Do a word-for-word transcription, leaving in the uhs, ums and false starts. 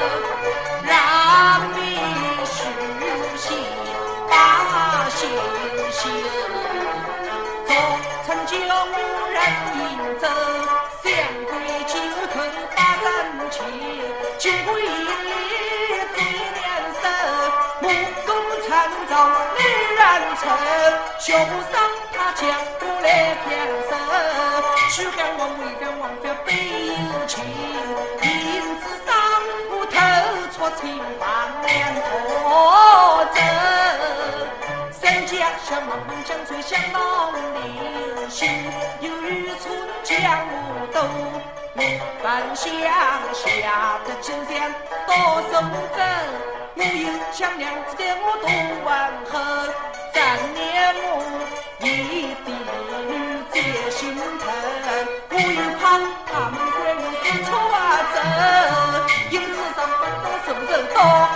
让你虚心把心修。做成就无人迎走，相归九头八三七，九归一里最年少，木工参照女人愁，学不上他将不来天寿，许汉王为干王妃背有情，因此上不头错情万年拖走，三家乡茫茫江水向东流行，有渔村江无斗，半乡下的金山多送走，我有像娘子的我多问候，三年我一滴女在心头，我又怕他们归我是错走，因此上不到手手多